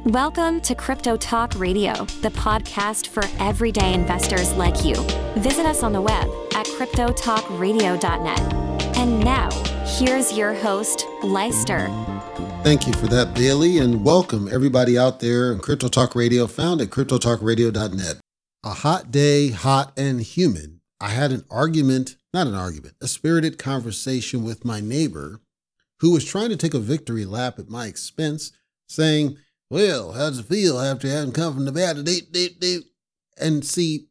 Welcome to Crypto Talk Radio, the podcast for everyday investors like you. Visit us on the web at cryptotalkradio.net. And now, here's your host, Leister. Thank you for that, Bailey, and welcome everybody out there in Crypto Talk Radio, found at cryptotalkradio.net. A hot day, hot and humid. I had a spirited conversation with my neighbor who was trying to take a victory lap at my expense, saying, well, how does it feel after having come from Nevada? And see,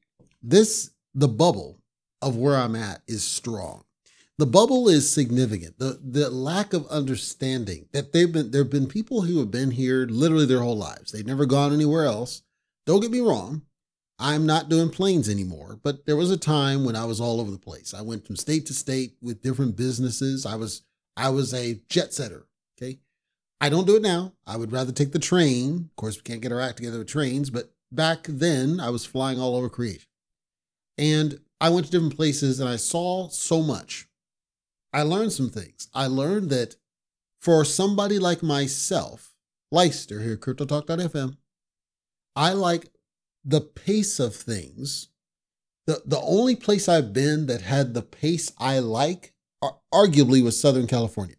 the bubble of where I'm at is strong. The bubble is significant. The lack of understanding that there have been people who have been here literally their whole lives. They've never gone anywhere else. Don't get me wrong. I'm not doing planes anymore, but there was a time when I was all over the place. I went from state to state with different businesses. I was a jet setter. Okay. I don't do it now. I would rather take the train. Of course, we can't get our act together with trains, but back then I was flying all over creation. And I went to different places and I saw so much. I learned some things. I learned that for somebody like myself, Leister here at CryptoTalk.fm, I like the pace of things. The only place I've been that had the pace I like, arguably, was Southern California.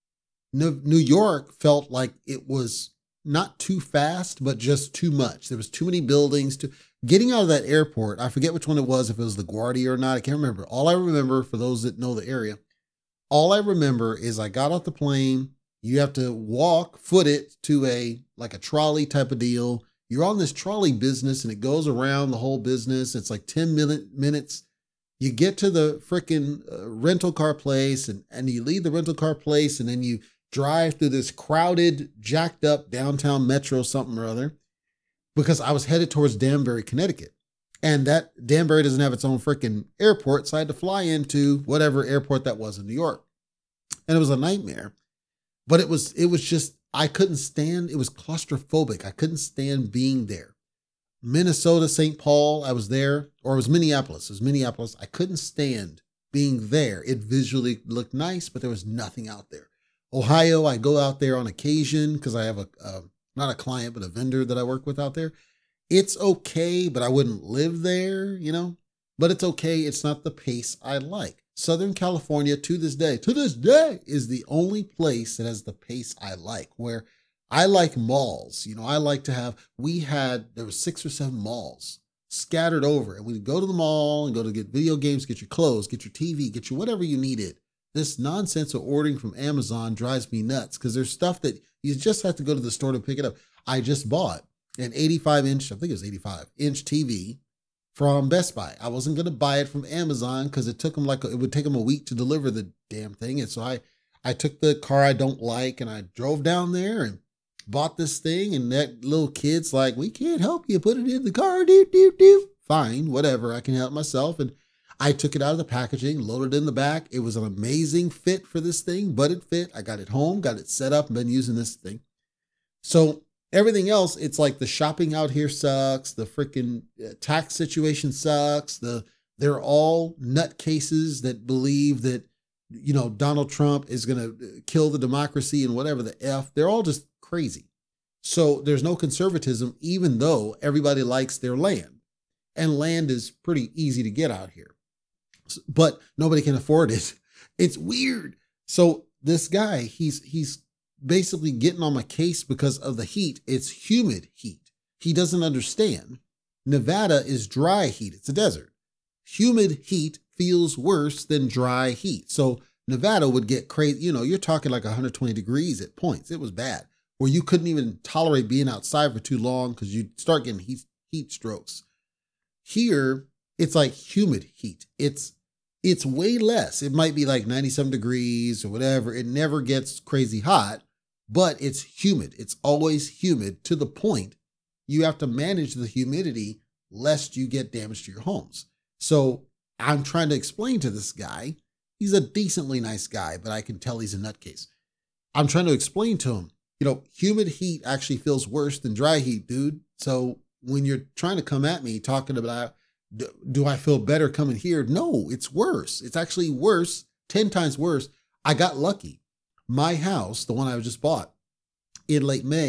New York felt like it was not too fast, but just too much. There was too many buildings. Getting out of that airport, I forget which one it was, if it was LaGuardia or not. I can't remember. All I remember, for those that know the area, all I remember is I got off the plane. You have to walk, foot it to a trolley type of deal. You're on this trolley business and it goes around the whole business. It's like 10 minutes. You get to the freaking rental car place and you leave the rental car place and then you drive through this crowded, jacked up downtown metro something or other, because I was headed towards Danbury, Connecticut. And that Danbury doesn't have its own freaking airport. So I had to fly into whatever airport that was in New York. And it was a nightmare, but it was just, I couldn't stand, it was claustrophobic. I couldn't stand being there. Minnesota, St. Paul, I was there, or it was Minneapolis. I couldn't stand being there. It visually looked nice, but there was nothing out there. Ohio, I go out there on occasion because I have not a client, but a vendor that I work with out there. It's okay, but I wouldn't live there, but it's okay. It's not the pace I like. Southern California to this day is the only place that has the pace I like, where I like malls. I like to have, there were 6 or 7 malls scattered over, and we'd go to the mall and go to get video games, get your clothes, get your TV, get your whatever you needed. This nonsense of ordering from Amazon drives me nuts because there's stuff that you just have to go to the store to pick it up. I just bought an 85-inch, I think it was 85-inch TV from Best Buy. I wasn't going to buy it from Amazon because it would take them a week to deliver the damn thing. And so I took the car I don't like and I drove down there and bought this thing. And that little kid's like, we can't help you. Put it in the car. Fine, whatever. I can help myself. And I took it out of the packaging, loaded it in the back. It was an amazing fit for this thing, but it fit. I got it home, got it set up, and been using this thing. So everything else, it's like the shopping out here sucks. The freaking tax situation sucks. They're all nutcases that believe that, Donald Trump is going to kill the democracy and whatever the F. They're all just crazy. So there's no conservatism, even though everybody likes their land. And land is pretty easy to get out here, but nobody can afford it. It's weird. So this guy, he's basically getting on my case because of the heat. It's humid heat. He doesn't understand. Nevada is dry heat. It's a desert. Humid heat feels worse than dry heat. So Nevada would get crazy. You're talking like 120 degrees at points. It was bad, where you couldn't even tolerate being outside for too long because you'd start getting heat strokes. Here, it's like humid heat. It's way less. It might be like 97 degrees or whatever. It never gets crazy hot, but it's humid. It's always humid to the point you have to manage the humidity lest you get damage to your homes. So I'm trying to explain to this guy, he's a decently nice guy, but I can tell he's a nutcase. I'm trying to explain to him, humid heat actually feels worse than dry heat, dude. So when you're trying to come at me talking about, do I feel better coming here? No, it's worse. It's actually worse, 10 times worse. I got lucky. My house, the one I just bought in late May,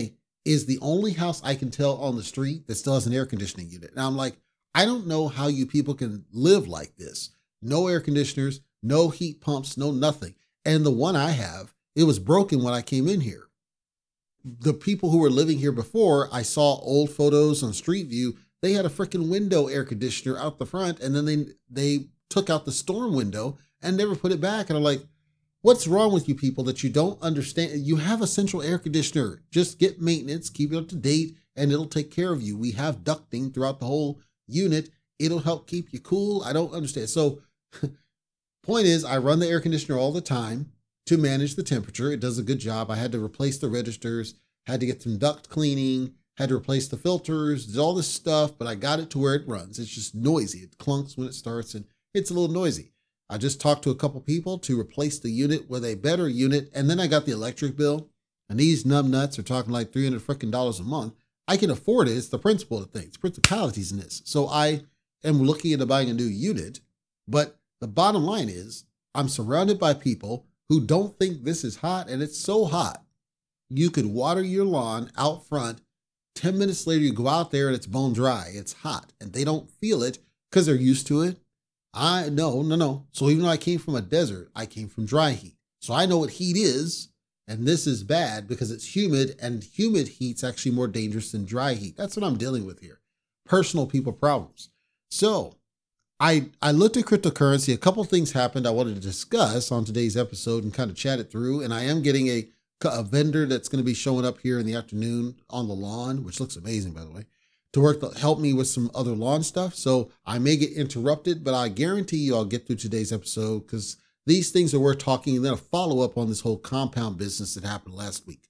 is the only house I can tell on the street that still has an air conditioning unit. And I'm like, I don't know how you people can live like this. No air conditioners, no heat pumps, no nothing. And the one I have, it was broken when I came in here. The people who were living here before, I saw old photos on Street View. They had a freaking window air conditioner out the front, and then they took out the storm window and never put it back. And I'm like, what's wrong with you people that you don't understand? You have a central air conditioner. Just get maintenance, keep it up to date, and it'll take care of you. We have ducting throughout the whole unit. It'll help keep you cool. I don't understand. So point is, I run the air conditioner all the time to manage the temperature. It does a good job. I had to replace the registers, had to get some duct cleaning, had to replace the filters, did all this stuff, but I got it to where it runs. It's just noisy. It clunks when it starts and it's a little noisy. I just talked to a couple people to replace the unit with a better unit, and then I got the electric bill, and these numbnuts are talking like $300 freaking a month. I can afford it. It's the principle of things, principalities in this. So I am looking into buying a new unit, but the bottom line is I'm surrounded by people who don't think this is hot, and it's so hot. You could water your lawn out front. 10 minutes later, you go out there and it's bone dry. It's hot, and they don't feel it because they're used to it. No. So even though I came from a desert, I came from dry heat. So I know what heat is, and this is bad because it's humid, and humid heat's actually more dangerous than dry heat. That's what I'm dealing with here. Personal people problems. So I looked at cryptocurrency. A couple things happened I wanted to discuss on today's episode and kind of chat it through. And I am getting a vendor that's going to be showing up here in the afternoon on the lawn, which looks amazing, by the way, to help me with some other lawn stuff. So I may get interrupted, but I guarantee you I'll get through today's episode because these things are worth talking, and then a follow-up on this whole compound business that happened last week.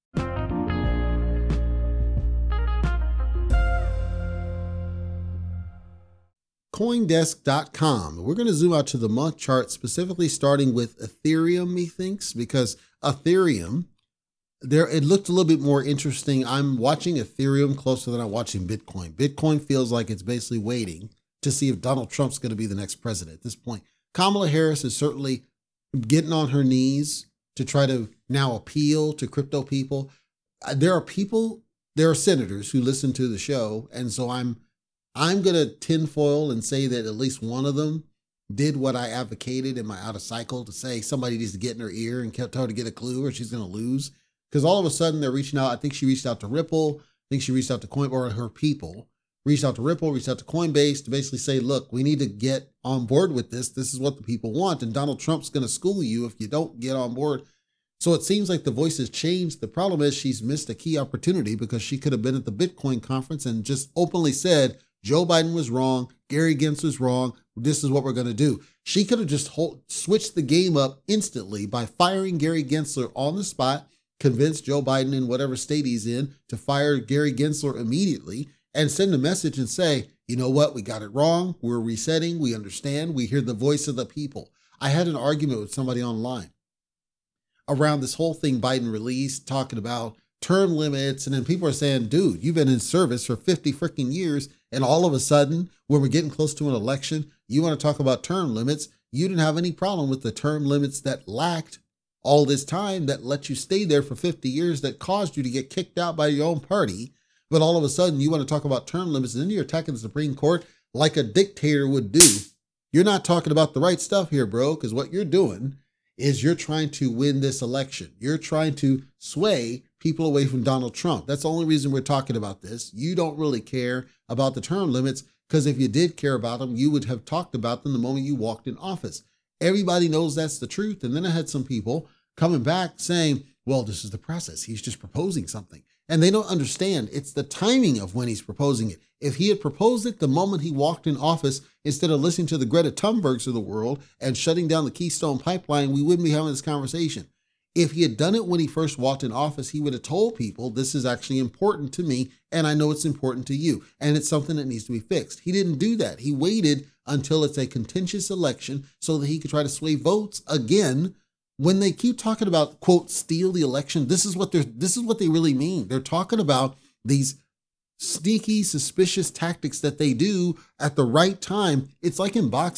Coindesk.com. We're going to zoom out to the month chart, specifically starting with Ethereum, methinks, because Ethereum, it looked a little bit more interesting. I'm watching Ethereum closer than I'm watching Bitcoin. Bitcoin feels like it's basically waiting to see if Donald Trump's going to be the next president at this point. Kamala Harris is certainly getting on her knees to try to now appeal to crypto people. There are senators who listen to the show, and so I'm going to tinfoil and say that at least one of them did what I advocated in my out of cycle to say somebody needs to get in her ear and tell her to get a clue or she's going to lose. Because all of a sudden they're reaching out. I think she reached out to Ripple. I think she reached out to or her people reached out to Ripple, reached out to Coinbase to basically say, look, we need to get on board with this. This is what the people want. And Donald Trump's going to school you if you don't get on board. So it seems like the voice has changed. The problem is she's missed a key opportunity because she could have been at the Bitcoin conference and just openly said, Joe Biden was wrong. Gary Gensler was wrong. This is what we're going to do. She could have just switched the game up instantly by firing Gary Gensler on the spot, convinced Joe Biden in whatever state he's in to fire Gary Gensler immediately and send a message and say, you know what? We got it wrong. We're resetting. We understand. We hear the voice of the people. I had an argument with somebody online around this whole thing Biden released, talking about term limits. And then people are saying, dude, you've been in service for 50 freaking years. And all of a sudden, when we're getting close to an election, you want to talk about term limits. You didn't have any problem with the term limits that lacked all this time, that let you stay there for 50 years, that caused you to get kicked out by your own party. But all of a sudden you want to talk about term limits, and then you're attacking the Supreme Court like a dictator would do. You're not talking about the right stuff here, bro, because what you're doing is you're trying to win this election. You're trying to sway people away from Donald Trump. That's the only reason we're talking about this. You don't really care about the term limits, because if you did care about them, you would have talked about them the moment you walked in office. Everybody knows that's the truth. And then I had some people coming back saying, well, this is the process. He's just proposing something. And they don't understand. It's the timing of when he's proposing it. If he had proposed it the moment he walked in office, instead of listening to the Greta Thunbergs of the world and shutting down the Keystone Pipeline, we wouldn't be having this conversation. If he had done it when he first walked in office, he would have told people, this is actually important to me, and I know it's important to you, and it's something that needs to be fixed. He didn't do that. He waited until it's a contentious election so that he could try to sway votes again. When they keep talking about, quote, steal the election, this is what they really mean. They're talking about these sneaky, suspicious tactics that they do at the right time. It's like in boxing.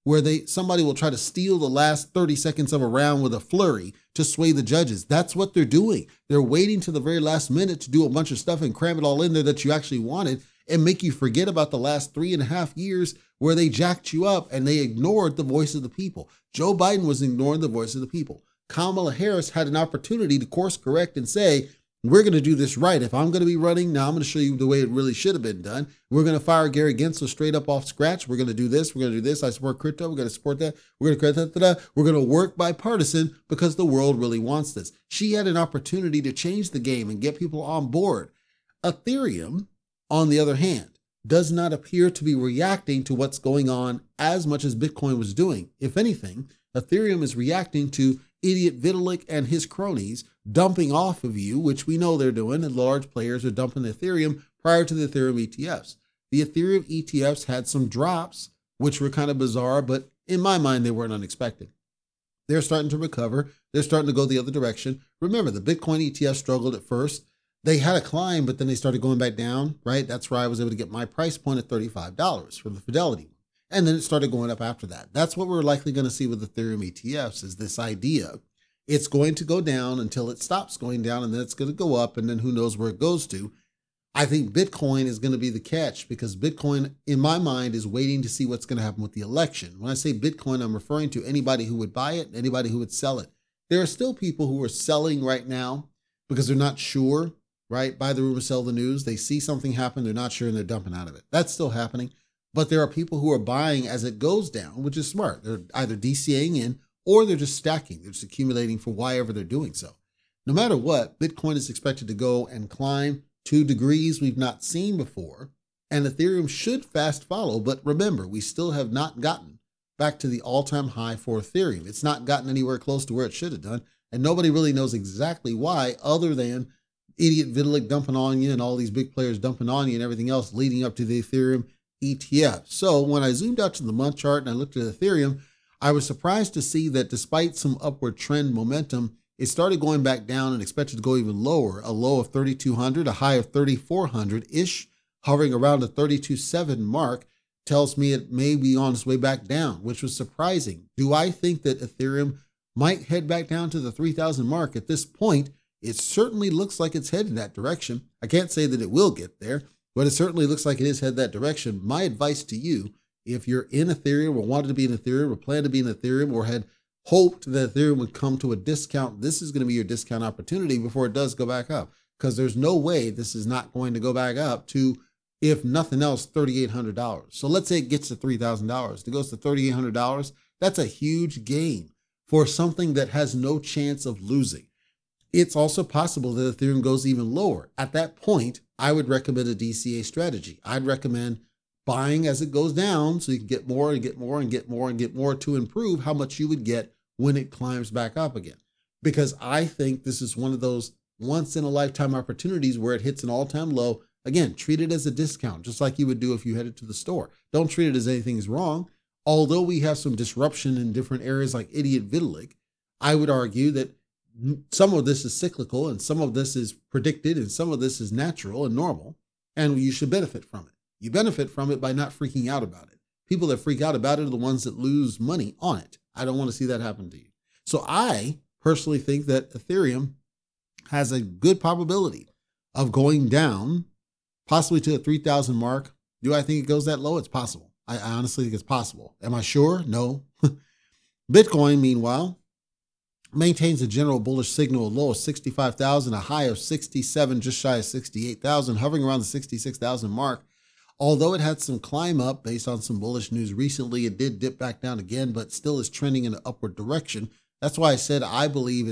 where somebody will try to steal the last 30 seconds of a round with a flurry to sway the judges. That's what they're doing. They're waiting to the very last minute to do a bunch of stuff and cram it all in there that you actually wanted and make you forget about the last 3.5 years where they jacked you up and they ignored the voice of the people. Joe Biden was ignoring the voice of the people. Kamala Harris had an opportunity to course correct and say, we're going to do this right. If I'm going to be running, now I'm going to show you the way it really should have been done. We're going to fire Gary Gensler straight up off scratch. We're going to do this. We're going to do this. I support crypto. We're going to support that. We're going to We're going to work bipartisan because the world really wants this. She had an opportunity to change the game and get people on board. Ethereum, on the other hand, does not appear to be reacting to what's going on as much as Bitcoin was doing. If anything, Ethereum is reacting to idiot Vitalik and his cronies dumping off of you, which we know they're doing, and large players are dumping Ethereum prior to the Ethereum ETFs. The Ethereum ETFs had some drops, which were kind of bizarre, but in my mind, they weren't unexpected. They're starting to recover. They're starting to go the other direction. Remember, the Bitcoin ETF struggled at first. They had a climb, but then they started going back down, right? That's where I was able to get my price point at $35 for the Fidelity. And then it started going up after that. That's what we're likely going to see with Ethereum ETFs, is this idea. It's going to go down until it stops going down, and then it's going to go up, and then who knows where it goes to. I think Bitcoin is going to be the catch, because Bitcoin, in my mind, is waiting to see what's going to happen with the election. When I say Bitcoin, I'm referring to anybody who would buy it, anybody who would sell it. There are still people who are selling right now because they're not sure, right? Buy the rumor, sell the news. They see something happen, they're not sure, and they're dumping out of it. That's still happening. But there are people who are buying as it goes down, which is smart. They're either DCAing in or they're just stacking. They're just accumulating for why ever they're doing so. No matter what, Bitcoin is expected to go and climb to degrees we've not seen before, and Ethereum should fast follow. But remember, we still have not gotten back to the all-time high for Ethereum. It's not gotten anywhere close to where it should have done, and nobody really knows exactly why, other than idiot Vitalik dumping on you and all these big players dumping on you and everything else leading up to the Ethereum ETF. So when I zoomed out to the month chart and I looked at Ethereum, I was surprised to see that despite some upward trend momentum, it started going back down and expected to go even lower. A low of 3,200, a high of 3,400-ish, hovering around the 32.7 mark, tells me it may be on its way back down, which was surprising. Do I think that Ethereum might head back down to the 3,000 mark? At this point, it certainly looks like it's headed that direction. I can't say that it will get there, but it certainly looks like it is headed that direction. My advice to you, if you're in Ethereum or wanted to be in Ethereum or plan to be in Ethereum or had hoped that Ethereum would come to a discount, this is going to be your discount opportunity before it does go back up, because there's no way this is not going to go back up to, if nothing else, $3,800. So let's say it gets to $3,000. It goes to $3,800. That's a huge gain for something that has no chance of losing. It's also possible that Ethereum goes even lower. At that point, I would recommend a DCA strategy. I'd recommend buying as it goes down so you can get more and get more and get more and get more to improve how much you would get when it climbs back up again. Because I think this is one of those once in a lifetime opportunities where it hits an all-time low. Again, treat it as a discount, just like you would do if you headed to the store. Don't treat it as anything is wrong. Although we have some disruption in different areas like idiot Vitalik, I would argue that some of this is cyclical and some of this is predicted and some of this is natural and normal, and you should benefit from it. You benefit from it by not freaking out about it. People that freak out about it are the ones that lose money on it. I don't want to see that happen to you. So I personally think that Ethereum has a good probability of going down, possibly to the 3,000 mark. Do I think it goes that low? It's possible. I honestly think it's possible. Am I sure? No. Bitcoin, meanwhile, maintains a general bullish signal, a low of 65,000, a high of 67, just shy of 68,000, hovering around the 66,000 mark. Although it had some climb up based on some bullish news recently, it did dip back down again, but still is trending in an upward direction. That's why I said I believe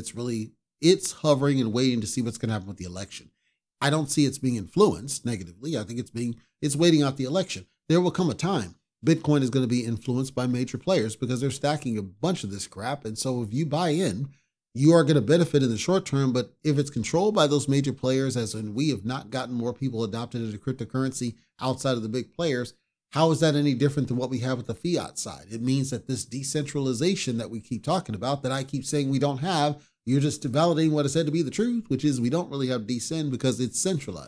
it's hovering and waiting to see what's going to happen with the election. I don't see it's being influenced negatively. I think it's waiting out the election. There will come a time Bitcoin is going to be influenced by major players because they're stacking a bunch of this crap. And so if you buy in, you are going to benefit in the short term. But if it's controlled by those major players, as in we have not gotten more people adopted into cryptocurrency outside of the big players, how is that any different than what we have with the fiat side? It means that this decentralization that we keep talking about, that I keep saying we don't have, you're just validating what is said to be the truth, which is we don't really have decent because it's centralized.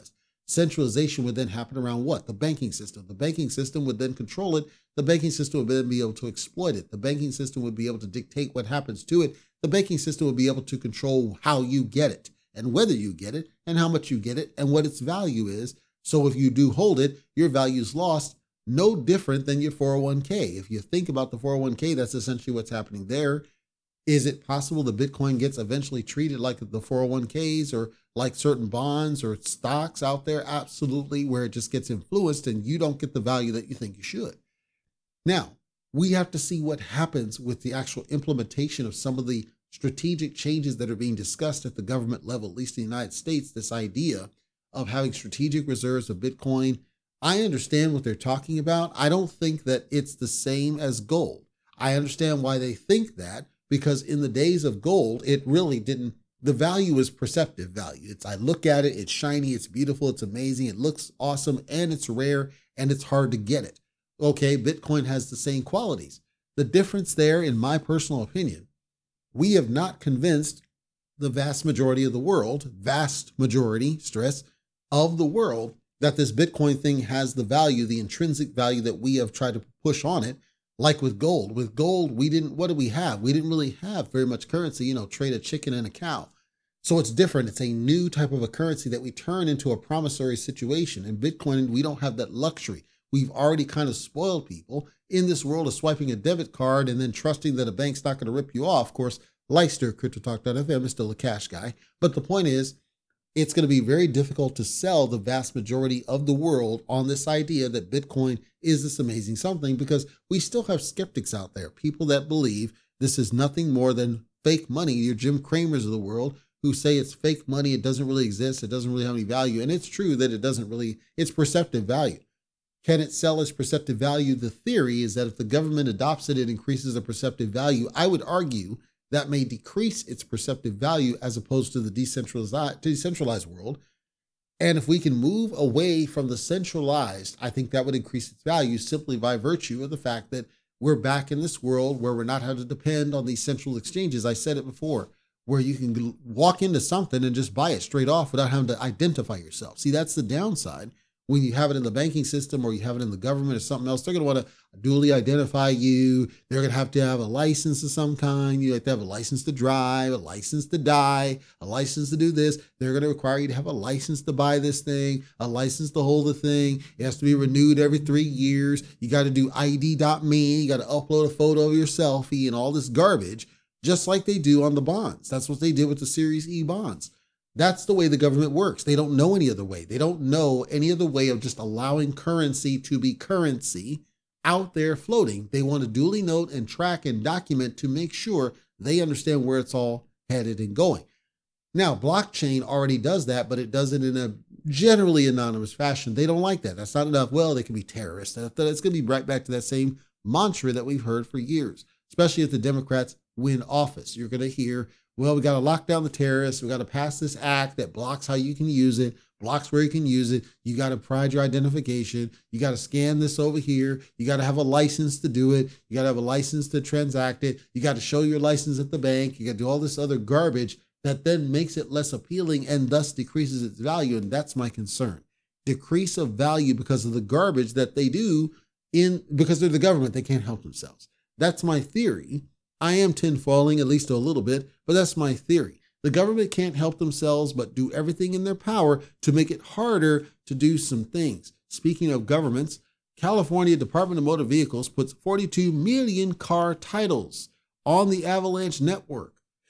Centralization would then happen around what? The banking system. The banking system would then control it. The banking system would then be able to exploit it. The banking system would be able to dictate what happens to it. The banking system would be able to control how you get it and whether you get it and how much you get it and what its value is. So if you do hold it, your value is lost, no different than your 401k. If you think about the 401k, that's essentially what's happening there. Is it possible the Bitcoin gets eventually treated like the 401ks or like certain bonds or stocks out there? Absolutely, where it just gets influenced and you don't get the value that you think you should. Now, we have to see what happens with the actual implementation of some of the strategic changes that are being discussed at the government level, at least in the United States, this idea of having strategic reserves of Bitcoin. I understand what they're talking about. I don't think that it's the same as gold. I understand why they think that, because in the days of gold, it really didn't, the value is perceptive value. I look at it, it's shiny, it's beautiful, it's amazing, it looks awesome, and it's rare, and it's hard to get it. Okay, Bitcoin has the same qualities. The difference there, in my personal opinion, we have not convinced the vast majority of the world, vast majority, stress, of the world, that this Bitcoin thing has the value, the intrinsic value that we have tried to push on it. Like with gold. With gold, what did we have? We didn't really have very much currency, trade a chicken and a cow. So it's different. It's a new type of a currency that we turn into a promissory situation. In Bitcoin, we don't have that luxury. We've already kind of spoiled people in this world of swiping a debit card and then trusting that a bank's not going to rip you off. Of course, Leister, CryptoTalk.fm, is still a cash guy. But the point is, it's going to be very difficult to sell the vast majority of the world on this idea that Bitcoin is this amazing something, because we still have skeptics out there, people that believe this is nothing more than fake money. Your Jim Cramers of the world who say it's fake money, it doesn't really exist, it doesn't really have any value. And it's true that it doesn't really, it's perceptive value. Can it sell its perceptive value? The theory is that if the government adopts it, it increases the perceptive value. I would argue that may decrease its perceptive value as opposed to the decentralized world. And if we can move away from the centralized, I think that would increase its value simply by virtue of the fact that we're back in this world where we're not having to depend on these central exchanges. I said it before, where you can walk into something and just buy it straight off without having to identify yourself. See, that's the downside. When you have it in the banking system or you have it in the government or something else, they're going to want to duly identify you. They're going to have a license of some kind. You have to have a license to drive, a license to die, a license to do this. They're going to require you to have a license to buy this thing, a license to hold the thing. It has to be renewed every 3 years. You got to do ID.me. You got to upload a photo of your selfie and all this garbage, just like they do on the bonds. That's what they did with the Series E bonds. That's the way the government works. They don't know any other way. They don't know any other way of just allowing currency to be currency out there floating. They want to duly note and track and document to make sure they understand where it's all headed and going. Now, blockchain already does that, but it does it in a generally anonymous fashion. They don't like that. That's not enough. Well, they can be terrorists. It's going to be right back to that same mantra that we've heard for years, especially if the Democrats win office. You're going to hear, well, we got to lock down the terrorists. We got to pass this act that blocks how you can use it, blocks where you can use it. You got to provide your identification. You got to scan this over here. You got to have a license to do it. You got to have a license to transact it. You got to show your license at the bank. You got to do all this other garbage that then makes it less appealing and thus decreases its value. And that's my concern. Decrease of value because of the garbage that they do because they're the government. They can't help themselves. That's my theory. I am tinfoiling at least a little bit, but that's my theory. The government can't help themselves but do everything in their power to make it harder to do some things. Speaking of governments, California Department of Motor Vehicles puts 42 million car titles on the Avalanche network.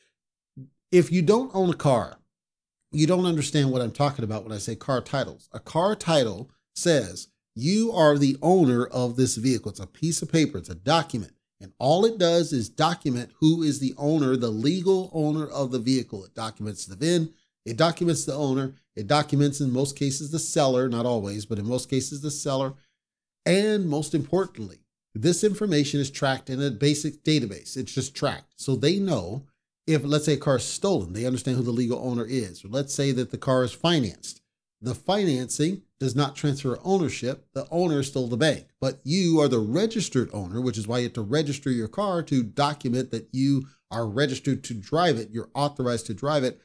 If you don't own a car, you don't understand what I'm talking about when I say car titles. A car title says you are the owner of this vehicle. It's a piece of paper. It's a document. And all it does is document who is the owner, the legal owner of the vehicle. It documents the VIN, it documents the owner, it documents in most cases the seller, not always, but in most cases the seller. And most importantly, this information is tracked in a basic database. It's just tracked. So they know if, let's say, a car is stolen, they understand who the legal owner is. Or let's say that the car is financed. The financing does not transfer ownership. The owner is still the bank, but you are the registered owner, which is why you have to register your car to document that you are registered to drive it. You're authorized to drive it.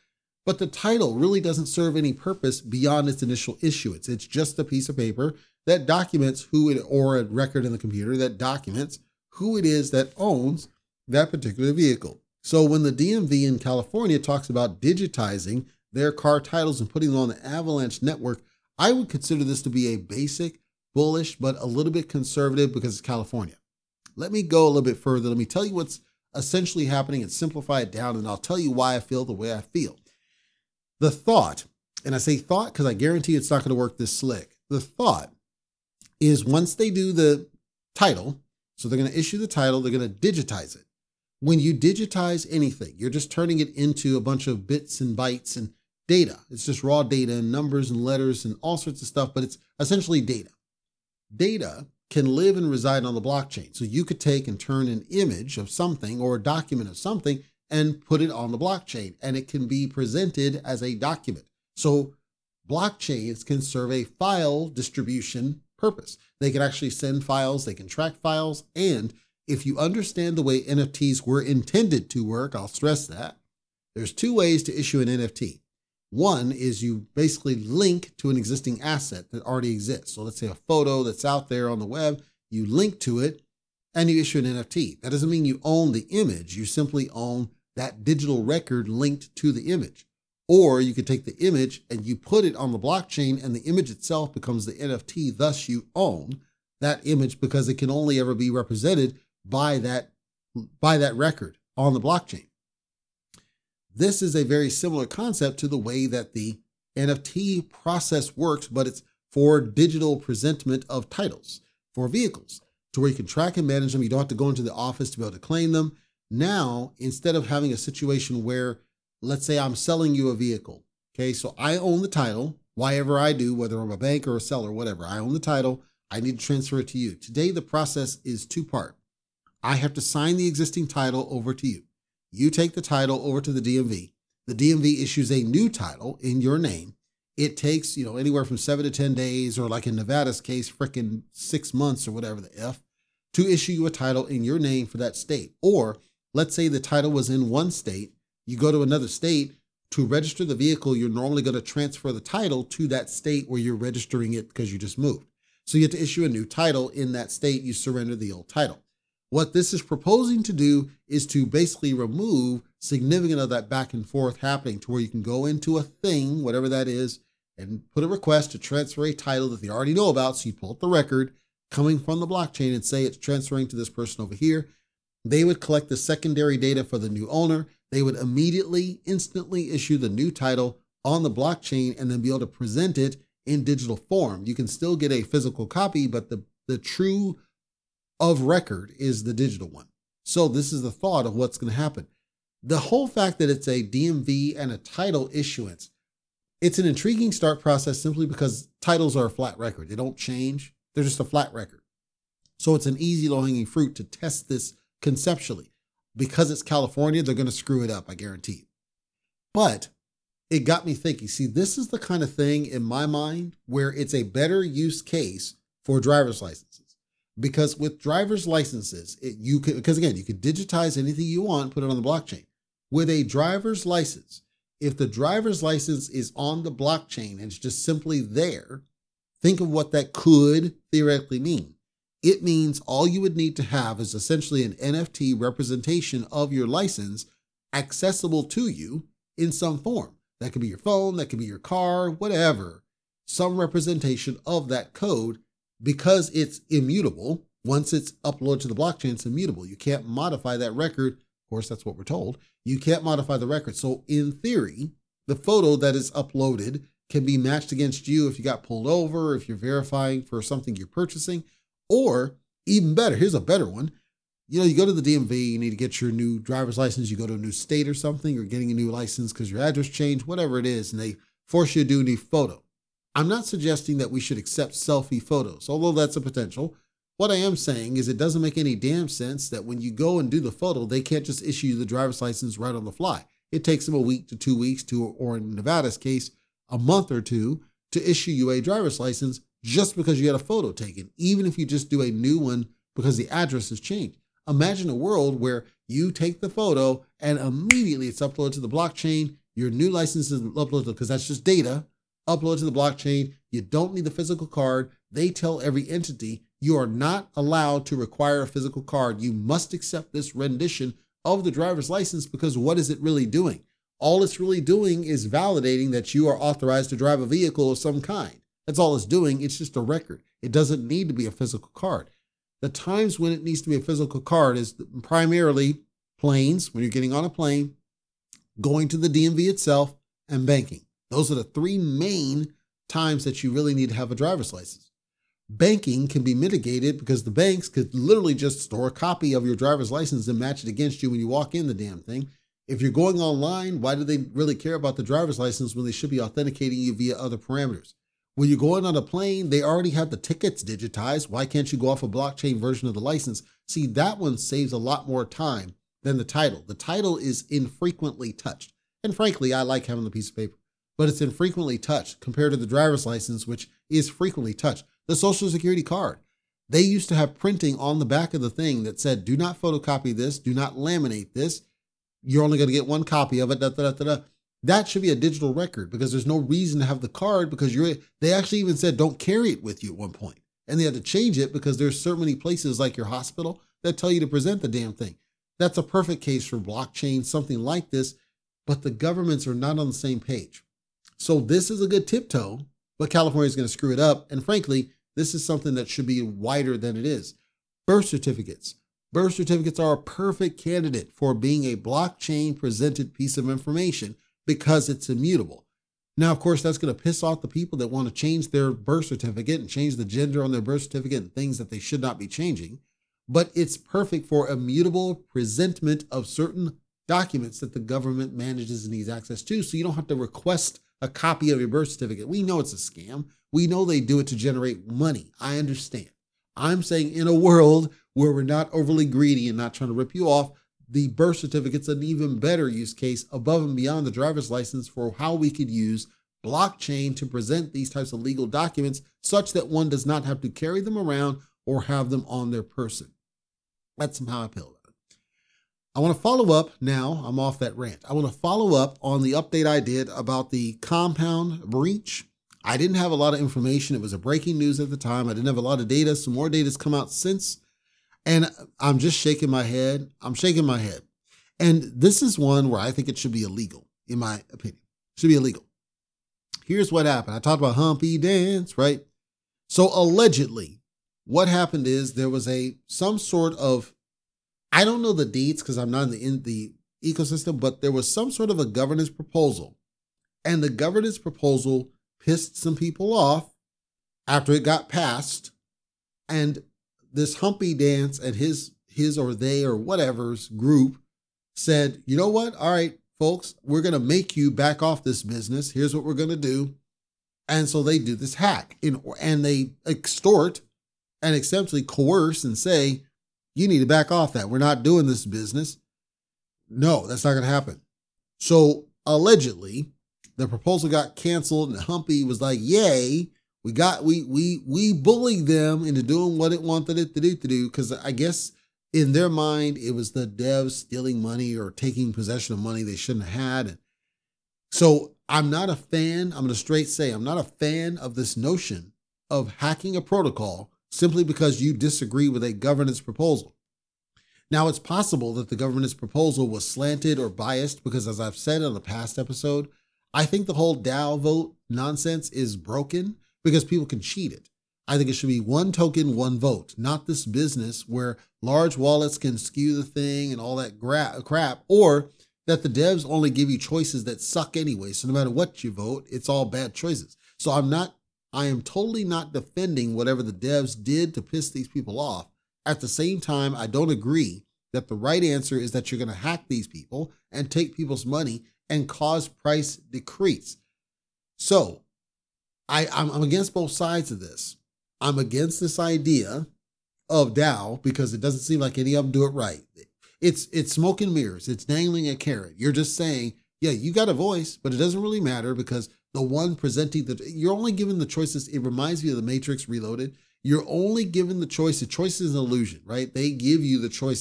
But the title really doesn't serve any purpose beyond its initial issuance. It's just a piece of paper that documents who it, or a record in the computer that documents who it is that owns that particular vehicle. So when the DMV in California talks about digitizing their car titles and putting them on the Avalanche network, I would consider this to be a basic, bullish, but a little bit conservative because it's California. Let me go a little bit further. Let me tell you what's essentially happening and simplify it down, and I'll tell you why I feel the way I feel. The thought, and I say thought because I guarantee it's not going to work this slick. The thought is once they do the title, so they're going to issue the title, they're going to digitize it. When you digitize anything, you're just turning it into a bunch of bits and bytes and data. It's just raw data and numbers and letters and all sorts of stuff, but it's essentially data. Data can live and reside on the blockchain. So you could take and turn an image of something or a document of something and put it on the blockchain, and it can be presented as a document. So blockchains can serve a file distribution purpose. They can actually send files, they can track files, and if you understand the way NFTs were intended to work, I'll stress that, there's two ways to issue an NFT. One is you basically link to an existing asset that already exists. So let's say a photo that's out there on the web, you link to it and you issue an NFT. That doesn't mean you own the image. You simply own that digital record linked to the image. Or you could take the image and you put it on the blockchain and the image itself becomes the NFT. Thus you own that image because it can only ever be represented by that record on the blockchain. This is a very similar concept to the way that the NFT process works, but it's for digital presentment of titles for vehicles to where you can track and manage them. You don't have to go into the office to be able to claim them. Now, instead of having a situation where, let's say I'm selling you a vehicle, okay, so I own the title, whatever I do, whether I'm a bank or a seller, whatever, I own the title, I need to transfer it to you. Today, the process is two-part. I have to sign the existing title over to you. You take the title over to the DMV. The DMV issues a new title in your name. It takes, anywhere from 7 to 10 days, or like in Nevada's case, frickin' 6 months or whatever the F, to issue you a title in your name for that state. Or let's say the title was in one state, you go to another state to register the vehicle, you're normally going to transfer the title to that state where you're registering it because you just moved. So you have to issue a new title in that state, you surrender the old title. What this is proposing to do is to basically remove significant of that back and forth happening to where you can go into a thing, whatever that is, and put a request to transfer a title that they already know about. So you pull up the record coming from the blockchain and say it's transferring to this person over here. They would collect the secondary data for the new owner. They would immediately, instantly issue the new title on the blockchain and then be able to present it in digital form. You can still get a physical copy, but the true of record is the digital one. So this is the thought of what's going to happen. The whole fact that it's a DMV and a title issuance, it's an intriguing start process simply because titles are a flat record. They don't change. They're just a flat record. So it's an easy low-hanging fruit to test this conceptually. Because it's California, they're going to screw it up, I guarantee you. But it got me thinking, see, this is the kind of thing in my mind where it's a better use case for driver's licenses. Because with driver's licenses, you could digitize anything you want, put it on the blockchain. With a driver's license, if the driver's license is on the blockchain and it's just simply there, think of what that could theoretically mean. It means all you would need to have is essentially an NFT representation of your license accessible to you in some form. That could be your phone, that could be your car, whatever. Some representation of that code. Because it's immutable, once it's uploaded to the blockchain, it's immutable. You can't modify that record. Of course, that's what we're told. You can't modify the record. So in theory, the photo that is uploaded can be matched against you if you got pulled over, if you're verifying for something you're purchasing, or even better, here's a better one. You go to the DMV, you need to get your new driver's license, you go to a new state or something, or getting a new license because your address changed, whatever it is, and they force you to do a new photo. I'm not suggesting that we should accept selfie photos, although that's a potential. What I am saying is it doesn't make any damn sense that when you go and do the photo, they can't just issue you the driver's license right on the fly. It takes them a week to 2 weeks or in Nevada's case, a month or two to issue you a driver's license just because you had a photo taken, even if you just do a new one because the address has changed. Imagine a world where you take the photo and immediately it's uploaded to the blockchain. Your new license is uploaded because that's just data, upload to the blockchain. You don't need the physical card. They tell every entity you are not allowed to require a physical card. You must accept this rendition of the driver's license because what is it really doing? All it's really doing is validating that you are authorized to drive a vehicle of some kind. That's all it's doing. It's just a record. It doesn't need to be a physical card. The times when it needs to be a physical card is primarily planes, when you're getting on a plane, going to the DMV itself, and banking. Those are the three main times that you really need to have a driver's license. Banking can be mitigated because the banks could literally just store a copy of your driver's license and match it against you when you walk in the damn thing. If you're going online, why do they really care about the driver's license when they should be authenticating you via other parameters? When you're going on a plane, they already have the tickets digitized. Why can't you go off a blockchain version of the license? See, that one saves a lot more time than the title. The title is infrequently touched. And frankly, I like having the piece of paper, but it's infrequently touched compared to the driver's license, which is frequently touched. The Social Security card. They used to have printing on the back of the thing that said, do not photocopy this, do not laminate this. You're only going to get one copy of it. That should be a digital record because there's no reason to have the card because they actually even said don't carry it with you at one point. And they had to change it because there's so many places like your hospital that tell you to present the damn thing. That's a perfect case for blockchain, something like this, but the governments are not on the same page. So this is a good tiptoe, but California is going to screw it up. And frankly, this is something that should be wider than it is. Birth certificates. Birth certificates are a perfect candidate for being a blockchain presented piece of information because it's immutable. Now, of course, that's going to piss off the people that want to change their birth certificate and change the gender on their birth certificate and things that they should not be changing. But it's perfect for immutable presentment of certain documents that the government manages and needs access to. So you don't have to request a copy of your birth certificate. We know it's a scam. We know they do it to generate money. I understand. I'm saying in a world where we're not overly greedy and not trying to rip you off, the birth certificate's an even better use case above and beyond the driver's license for how we could use blockchain to present these types of legal documents such that one does not have to carry them around or have them on their person. That's how I feel about it. I want to follow up now. I'm off that rant. I want to follow up on the update I did about the compound breach. I didn't have a lot of information. It was a breaking news at the time. I didn't have a lot of data. Some more data has come out since. And I'm just shaking my head. I'm shaking my head. And this is one where I think it should be illegal, in my opinion. It should be illegal. Here's what happened. I talked about Humpy Dance, right? So allegedly, what happened is there was some sort of, I don't know the deets because I'm not in the ecosystem, but there was some sort of a governance proposal. And the governance proposal pissed some people off after it got passed. And this Humpy Dance and his or they or whatever's group said, you know what? All right, folks, we're going to make you back off this business. Here's what we're going to do. And so they do this hack and they extort and essentially coerce and say, you need to back off that. We're not doing this business. No, that's not going to happen. So allegedly, the proposal got canceled and Humpy was like, yay, we bullied them into doing what it wanted it to do. Because I guess in their mind, it was the devs stealing money or taking possession of money they shouldn't have had. And so I'm not a fan. I'm going to straight say I'm not a fan of this notion of hacking a protocol simply because you disagree with a governance proposal. Now, it's possible that the governance proposal was slanted or biased because, as I've said on a past episode, I think the whole DAO vote nonsense is broken because people can cheat it. I think it should be one token, one vote, not this business where large wallets can skew the thing and all that crap, or that the devs only give you choices that suck anyway. So no matter what you vote, it's all bad choices. So I am totally not defending whatever the devs did to piss these people off. At the same time, I don't agree that the right answer is that you're going to hack these people and take people's money and cause price decrease. So I'm against both sides of this. I'm against this idea of DAO because it doesn't seem like any of them do it right. It's smoke and mirrors. It's dangling a carrot. You're just saying, yeah, you got a voice, but it doesn't really matter because the one presenting you're only given the choices. It reminds me of the Matrix Reloaded. You're only given the choice. The choice is an illusion, right? They give you the choices.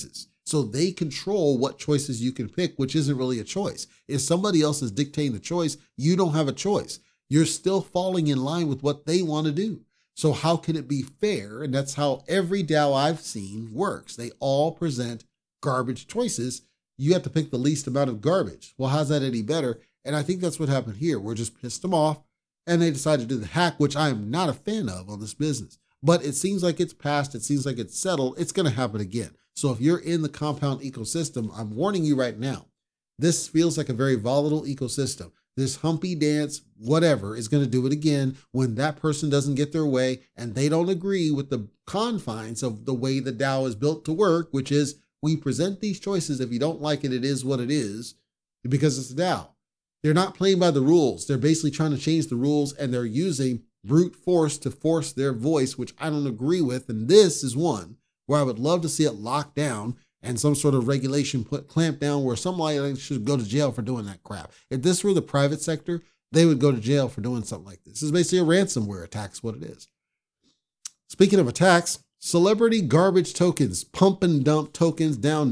So they control what choices you can pick, which isn't really a choice. If somebody else is dictating the choice, you don't have a choice. You're still falling in line with what they want to do. So how can it be fair? And that's how every DAO I've seen works. They all present garbage choices. You have to pick the least amount of garbage. Well, how's that any better? And I think that's what happened here. We're just pissed them off and they decided to do the hack, which I am not a fan of on this business. But it seems like it's passed. It seems like it's settled. It's going to happen again. So if you're in the Compound ecosystem, I'm warning you right now. This feels like a very volatile ecosystem. This humpy dance, whatever, is going to do it again when that person doesn't get their way and they don't agree with the confines of the way the DAO is built to work, which is we present these choices. If you don't like it, it is what it is because it's a DAO. They're not playing by the rules. They're basically trying to change the rules and they're using brute force to force their voice, which I don't agree with. And this is one where I would love to see it locked down and some sort of regulation clamped down where somebody should go to jail for doing that crap. If this were the private sector, they would go to jail for doing something like this. This is basically a ransomware attack is what it is. Speaking of attacks, celebrity garbage tokens, pump and dump tokens down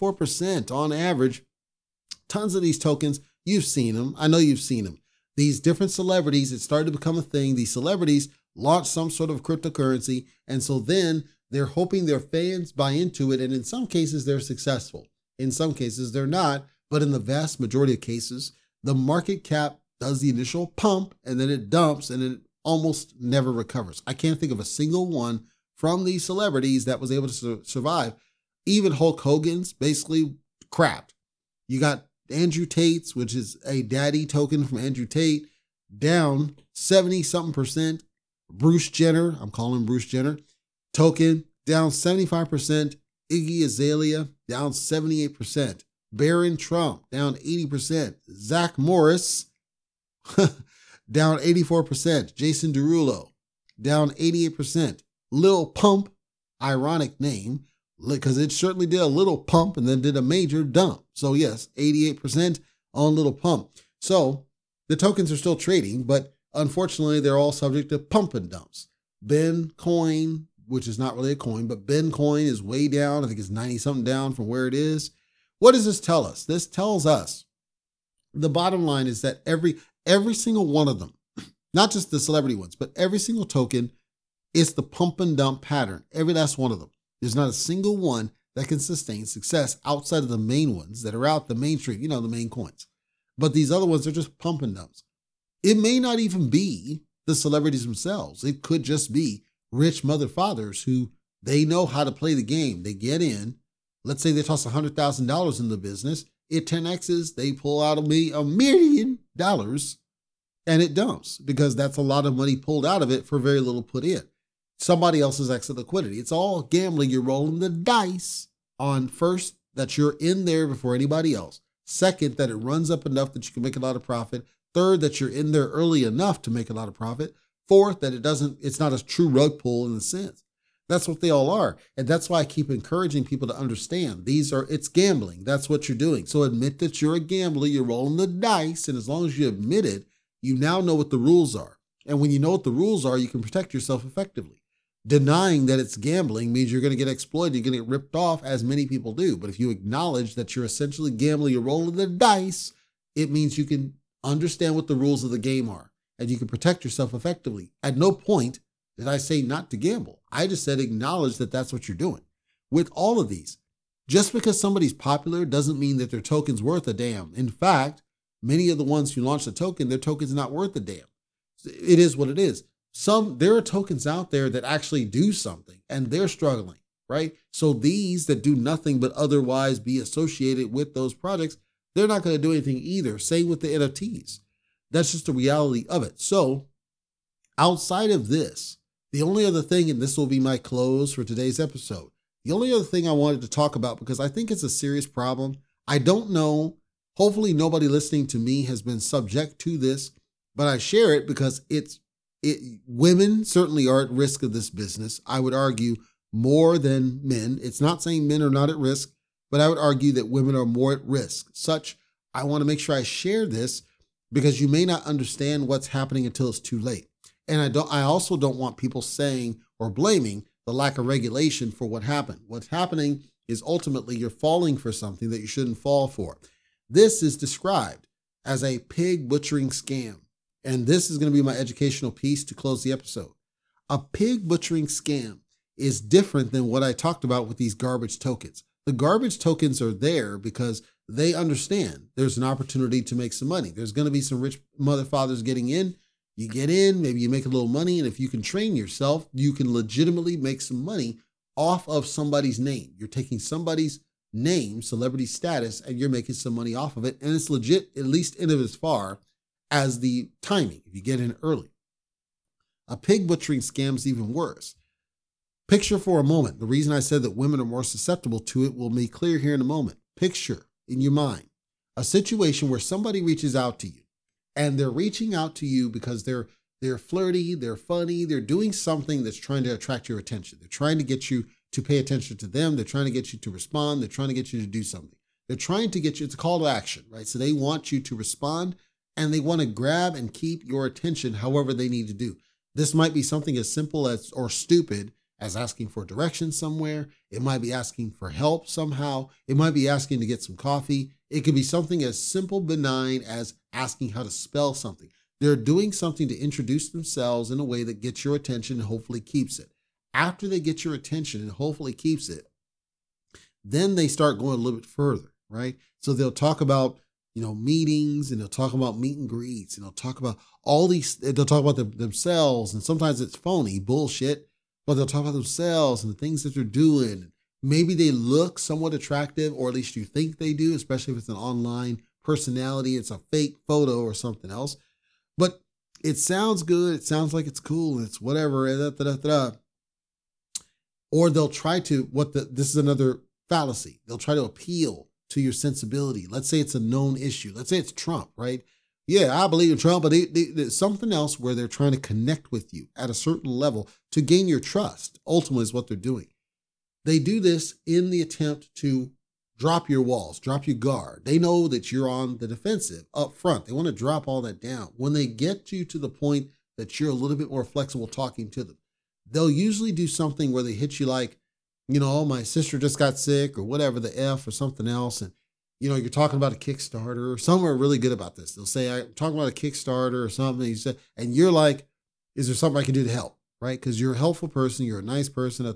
94% on average. Tons of these tokens, you've seen them. I know you've seen them. These different celebrities, it started to become a thing. These celebrities launched some sort of cryptocurrency. And so then they're hoping their fans buy into it. And in some cases, they're successful. In some cases, they're not. But in the vast majority of cases, the market cap does the initial pump and then it dumps and it almost never recovers. I can't think of a single one from these celebrities that was able to survive. Even Hulk Hogan's basically crapped. You got Andrew Tate's, which is a daddy token from Andrew Tate, down 70-something%. Bruce Jenner, I'm calling him Bruce Jenner, token down 75%. Iggy Azalea down 78%. Barron Trump down 80%. Zach Morris down 84%. Jason Derulo down 88%. Lil Pump, ironic name, because it certainly did a little pump and then did a major dump. So yes, 88% on Little Pump. So the tokens are still trading, but unfortunately, they're all subject to pump and dumps. Ben Coin, which is not really a coin, but Ben Coin is way down. I think it's 90-something down from where it is. What does this tell us? This tells us the bottom line is that every single one of them, not just the celebrity ones, but every single token is the pump and dump pattern. Every last one of them. There's not a single one that can sustain success outside of the main ones that are out the mainstream, the main coins. But these other ones are just pump and dumps. It may not even be the celebrities themselves. It could just be rich mother fathers who they know how to play the game. They get in. Let's say they toss $100,000 in the business. It 10Xs. They pull out $1 million and it dumps because that's a lot of money pulled out of it for very little put in. Somebody else's exit liquidity. It's all gambling. You're rolling the dice on first that you're in there before anybody else. Second, that it runs up enough that you can make a lot of profit. Third, that you're in there early enough to make a lot of profit. Fourth, that it's not a true rug pull in the sense. That's what they all are. And that's why I keep encouraging people to understand it's gambling. That's what you're doing. So admit that you're a gambler. You're rolling the dice. And as long as you admit it, you now know what the rules are. And when you know what the rules are, you can protect yourself effectively. Denying that it's gambling means you're going to get exploited. You're going to get ripped off, as many people do. But if you acknowledge that you're essentially gambling, you're rolling the dice, it means you can understand what the rules of the game are and you can protect yourself effectively. At no point did I say not to gamble. I just said acknowledge that that's what you're doing. With all of these, just because somebody's popular doesn't mean that their token's worth a damn. In fact, many of the ones who launch a token, their token's not worth a damn. It is what it is. There are tokens out there that actually do something and they're struggling, right? So these that do nothing but otherwise be associated with those projects, they're not going to do anything either. Same with the NFTs. That's just the reality of it. So outside of this, the only other thing, and this will be my close for today's episode, the only other thing I wanted to talk about, because I think it's a serious problem. I don't know. Hopefully nobody listening to me has been subject to this, but I share it because women certainly are at risk of this business. I would argue more than men. It's not saying men are not at risk, but I would argue that women are more at risk. I want to make sure I share this because you may not understand what's happening until it's too late. And I also don't want people saying or blaming the lack of regulation for what happened. What's happening is ultimately you're falling for something that you shouldn't fall for. This is described as a pig butchering scam. And this is going to be my educational piece to close the episode. A pig butchering scam is different than what I talked about with these garbage tokens. The garbage tokens are there because they understand there's an opportunity to make some money. There's going to be some rich mother fathers getting in. You get in, maybe you make a little money. And if you can train yourself, you can legitimately make some money off of somebody's name. You're taking somebody's name, celebrity status, and you're making some money off of it. And it's legit, at least in as far as the timing, if you get in early. A pig butchering scam is even worse. Picture for a moment, the reason I said that women are more susceptible to it will be clear here in a moment. Picture in your mind a situation where somebody reaches out to you, and they're reaching out to you because they're flirty, they're funny, they're doing something that's trying to attract your attention. They're trying to get you to pay attention to them. They're trying to get you to respond. They're trying to get you to do something. They're trying to get you, it's a call to action, right? So they want you to respond, and they want to grab and keep your attention however they need to do. This might be something as simple as, or stupid, as asking for directions somewhere. It might be asking for help somehow. It might be asking to get some coffee. It could be something as simple, benign as asking how to spell something. They're doing something to introduce themselves in a way that gets your attention and hopefully keeps it. After they get your attention and hopefully keeps it, then they start going a little bit further, right? So they'll talk about, meetings, and they'll talk about meet and greets, and they'll talk about they'll talk about themselves, and sometimes it's phony bullshit, but they'll talk about themselves and the things that they're doing. Maybe they look somewhat attractive, or at least you think they do, especially if it's an online personality, it's a fake photo or something else. But it sounds good, it sounds like it's cool, it's whatever, or they'll try to, this is another fallacy, they'll try to appeal to your sensibility. Let's say it's a known issue. Let's say it's Trump, right? Yeah, I believe in Trump, but there's something else where they're trying to connect with you at a certain level to gain your trust, ultimately is what they're doing. They do this in the attempt to drop your walls, drop your guard. They know that you're on the defensive up front. They want to drop all that down. When they get you to the point that you're a little bit more flexible talking to them, they'll usually do something where they hit you like, oh, my sister just got sick, or whatever, the F or something else. And, you're talking about a Kickstarter. Some are really good about this. They'll say, I'm talking about a Kickstarter or something. And you're like, is there something I can do to help? Right? Because you're a helpful person. You're a nice person.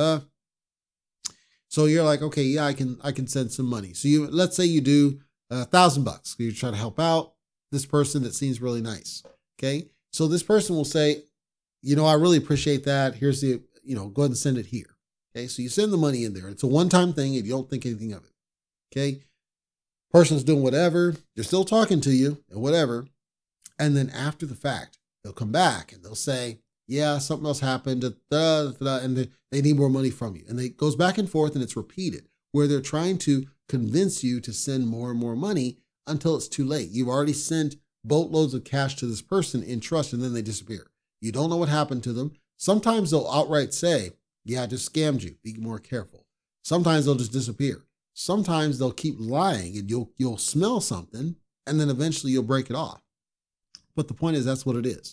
So you're like, okay, yeah, I can send some money. So let's say you do $1,000. You try to help out this person that seems really nice. Okay. So this person will say, I really appreciate that. Here's the, go ahead and send it here. Okay. So you send the money in there. It's a one-time thing and you don't think anything of it. Okay. Person's doing whatever. They're still talking to you and whatever. And then after the fact, they'll come back and they'll say, yeah, something else happened, and they need more money from you. And it goes back and forth, and it's repeated, where they're trying to convince you to send more and more money until it's too late. You've already sent boatloads of cash to this person in trust, and then they disappear. You don't know what happened to them. Sometimes they'll outright say, yeah, I just scammed you. Be more careful. Sometimes they'll just disappear. Sometimes they'll keep lying, and you'll smell something, and then eventually you'll break it off. But the point is, that's what it is.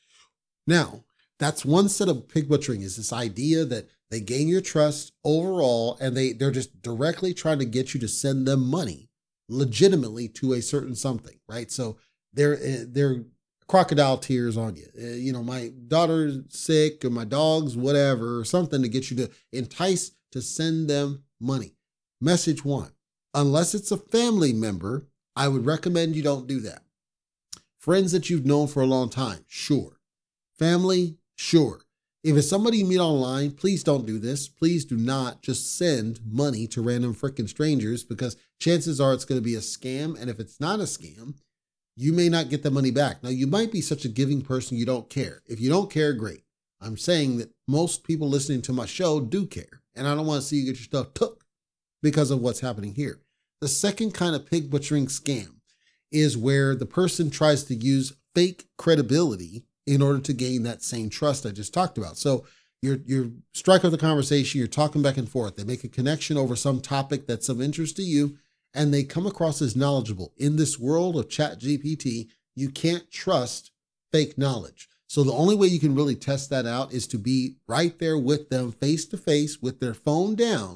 Now, that's one set of pig butchering, is this idea that they gain your trust overall, and they're just directly trying to get you to send them money legitimately to a certain something, right? So they're crocodile tears on you. My daughter's sick, or my dog's whatever, or something to get you to entice to send them money. Message one, unless it's a family member, I would recommend you don't do that. Friends that you've known for a long time, sure. Family, sure. If it's somebody you meet online, please don't do this. Please do not just send money to random freaking strangers, because chances are it's going to be a scam. And if it's not a scam, you may not get the money back. Now, you might be such a giving person you don't care. If you don't care, great. I'm saying that most people listening to my show do care. And I don't want to see you get your stuff took because of what's happening here. The second kind of pig butchering scam is where the person tries to use fake credibility in order to gain that same trust I just talked about. So you're striking up the conversation, you're talking back and forth. They make a connection over some topic that's of interest to you, and they come across as knowledgeable. In this world of ChatGPT, you can't trust fake knowledge. So the only way you can really test that out is to be right there with them face to face with their phone down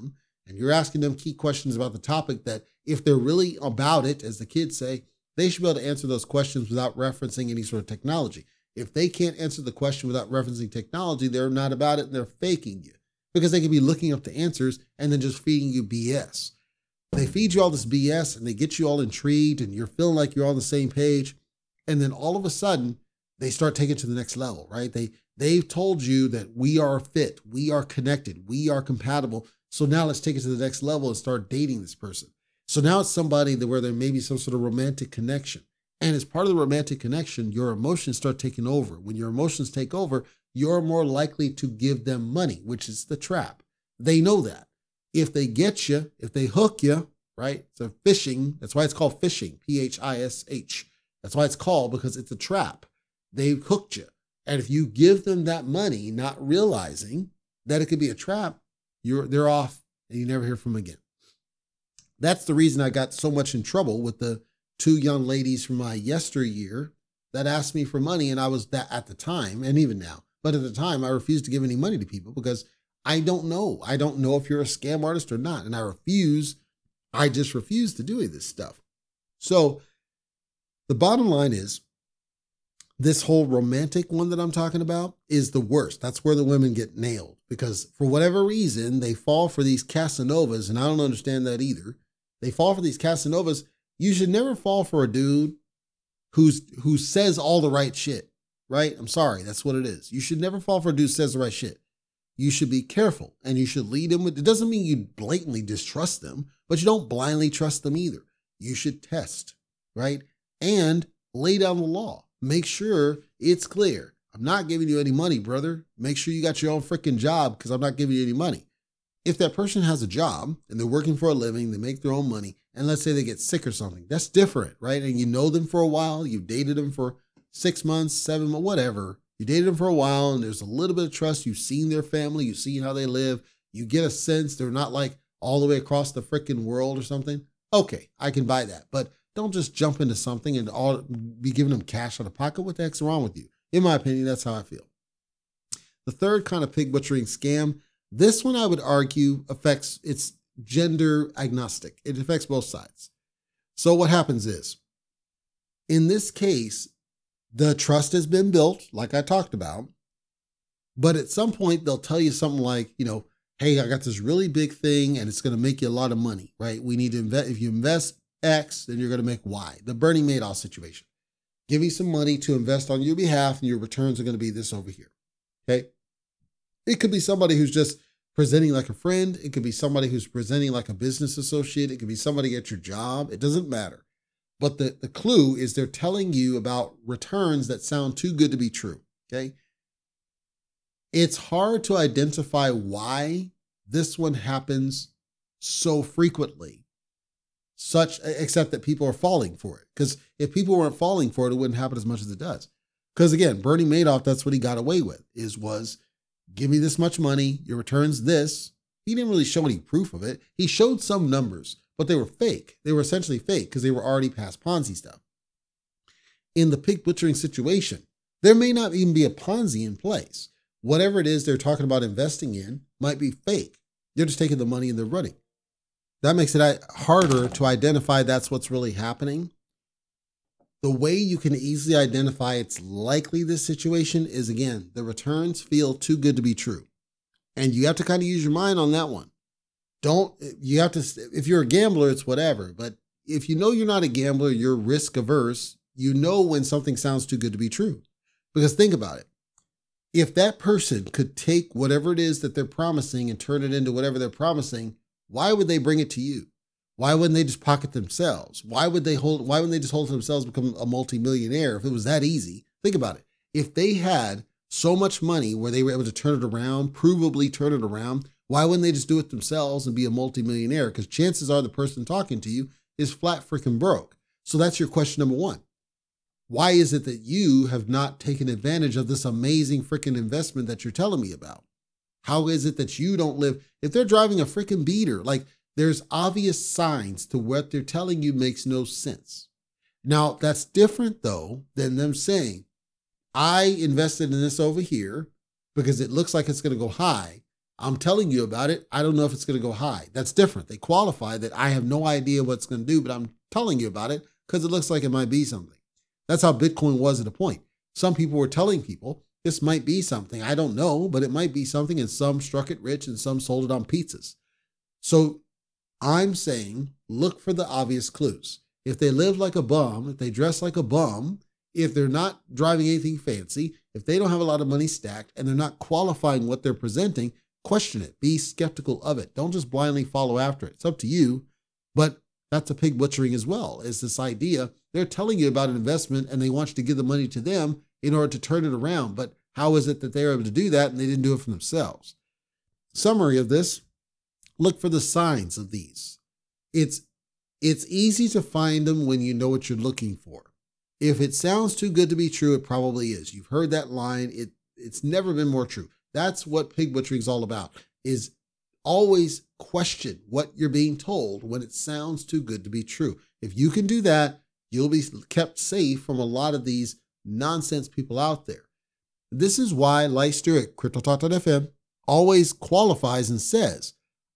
and you're asking them key questions about the topic that if they're really about it, as the kids say, they should be able to answer those questions without referencing any sort of technology. If they can't answer the question without referencing technology, they're not about it and they're faking you, because they can be looking up the answers and then just feeding you BS. They feed you all this BS and they get you all intrigued and you're feeling like you're on the same page. And then all of a sudden they start taking it to the next level, right? They've told you that we are fit, we are connected, we are compatible. So now let's take it to the next level and start dating this person. So now it's somebody where there may be some sort of romantic connection. And as part of the romantic connection, your emotions start taking over. When your emotions take over, you're more likely to give them money, which is the trap. They know that. If they get you, if they hook you, right? So phishing, that's why it's called phishing, P-H-I-S-H. That's why it's called, because it's a trap. They've hooked you. And if you give them that money, not realizing that it could be a trap, they're off and you never hear from them again. That's the reason I got so much in trouble with the two young ladies from my yesteryear that asked me for money. And I was that at the time, and even now, but at the time I refused to give any money to people because I don't know. I don't know if you're a scam artist or not. And I just refuse to do any of this stuff. So the bottom line is, this whole romantic one that I'm talking about is the worst. That's where the women get nailed, because for whatever reason, they fall for these Casanovas, and I don't understand that either. They fall for these Casanovas. You should never fall for a dude who says all the right shit, right? I'm sorry, that's what it is. You should never fall for a dude who says the right shit. You should be careful, and you should lead them with, it doesn't mean you blatantly distrust them, but you don't blindly trust them either. You should test, right? And lay down the law. Make sure it's clear. I'm not giving you any money, brother. Make sure you got your own freaking job, because I'm not giving you any money. If that person has a job and they're working for a living, they make their own money, and let's say they get sick or something, that's different, right? And you know them for a while, you've dated them for 6 months, 7 months, whatever. You dated them for a while and there's a little bit of trust. You've seen their family, you've seen how they live. You get a sense they're not like all the way across the freaking world or something. Okay, I can buy that. But don't just jump into something and be giving them cash out of pocket. What the heck's wrong with you? In my opinion, that's how I feel. The third kind of pig butchering scam, this one I would argue it's gender agnostic. It affects both sides. So what happens is, in this case, the trust has been built, like I talked about, but at some point they'll tell you something like, hey, I got this really big thing and it's going to make you a lot of money, right? We need to invest. If you invest X, then you're going to make Y. The Bernie Madoff situation. Give you some money to invest on your behalf and your returns are going to be this over here. Okay. It could be somebody who's just presenting like a friend. It could be somebody who's presenting like a business associate. It could be somebody at your job. It doesn't matter. But the clue is they're telling you about returns that sound too good to be true. Okay. It's hard to identify why this one happens so frequently. Except that people are falling for it. Because if people weren't falling for it, it wouldn't happen as much as it does. Because again, Bernie Madoff, that's what he got away with, was give me this much money, your return's this. He didn't really show any proof of it. He showed some numbers, but they were fake. They were essentially fake because they were already past Ponzi stuff. In the pig butchering situation, there may not even be a Ponzi in place. Whatever it is they're talking about investing in might be fake. They're just taking the money and they're running. That makes it harder to identify that's what's really happening. The way you can easily identify it's likely this situation is, again, the returns feel too good to be true. And you have to kind of use your mind on that one. If you're a gambler, it's whatever. But if you know you're not a gambler, you're risk averse, you know when something sounds too good to be true. Because think about it. If that person could take whatever it is that they're promising and turn it into whatever they're promising, why would they bring it to you? Why wouldn't they just pocket themselves? Why wouldn't they just hold to themselves and become a multimillionaire if it was that easy? Think about it. If they had so much money where they were able to turn it around, provably turn it around, why wouldn't they just do it themselves and be a multimillionaire? Because chances are the person talking to you is flat freaking broke. So that's your question number one. Why is it that you have not taken advantage of this amazing freaking investment that you're telling me about? How is it that you don't live? If they're driving a freaking beater, like there's obvious signs to what they're telling you makes no sense. Now, that's different though than them saying, I invested in this over here because it looks like it's going to go high. I'm telling you about it. I don't know if it's going to go high. That's different. They qualify that I have no idea what it's going to do, but I'm telling you about it because it looks like it might be something. That's how Bitcoin was at a point. Some people were telling people this might be something. I don't know, but it might be something, and some struck it rich and some sold it on pizzas. So I'm saying look for the obvious clues. If they live like a bum, if they dress like a bum, if they're not driving anything fancy, if they don't have a lot of money stacked and they're not qualifying what they're presenting, question it. Be skeptical of it. Don't just blindly follow after it. It's up to you, but that's a pig butchering as well, is this idea. They're telling you about an investment and they want you to give the money to them in order to turn it around. But how is it that they're able to do that and they didn't do it for themselves? Summary of this, look for the signs of these. It's easy to find them when you know what you're looking for. If it sounds too good to be true, it probably is. You've heard that line. It's never been more true. That's what pig butchering is all about, is always question what you're being told when it sounds too good to be true. If you can do that, you'll be kept safe from a lot of these nonsense people out there. This is why Leister at CryptoTalk.fm always qualifies and says,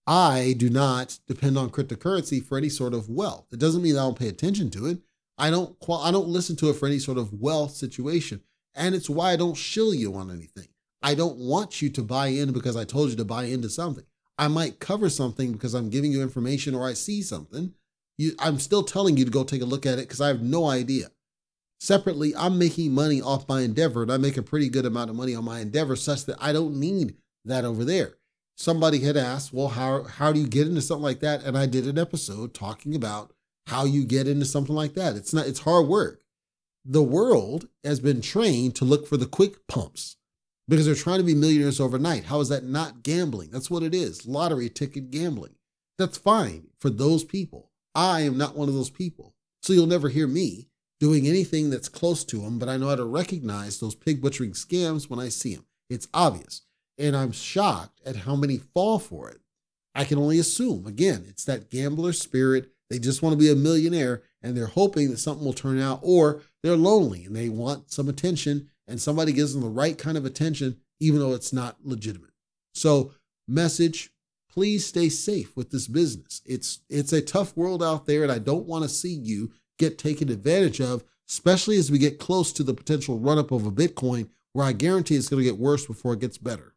I do not depend on cryptocurrency for any sort of wealth. It doesn't mean I don't pay attention to it. I don't listen to it for any sort of wealth situation. And it's why I don't shill you on anything. I don't want you to buy in because I told you to buy into something. I might cover something because I'm giving you information or I see something. I'm still telling you to go take a look at it because I have no idea. Separately, I'm making money off my Endeavor, and I make a pretty good amount of money on my Endeavor such that I don't need that over there. Somebody had asked, well, how do you get into something like that? And I did an episode talking about how you get into something like that. It's hard work. The world has been trained to look for the quick pumps because they're trying to be millionaires overnight. How is that not gambling? That's what it is. Lottery ticket gambling. That's fine for those people. I am not one of those people. So you'll never hear me doing anything that's close to them, but I know how to recognize those pig butchering scams when I see them. It's obvious. And I'm shocked at how many fall for it. I can only assume, again, it's that gambler spirit. They just want to be a millionaire and they're hoping that something will turn out, or they're lonely and they want some attention and somebody gives them the right kind of attention, even though it's not legitimate. So message, please stay safe with this business. It's a tough world out there and I don't want to see you get taken advantage of, especially as we get close to the potential run-up of a Bitcoin, where I guarantee it's going to get worse before it gets better.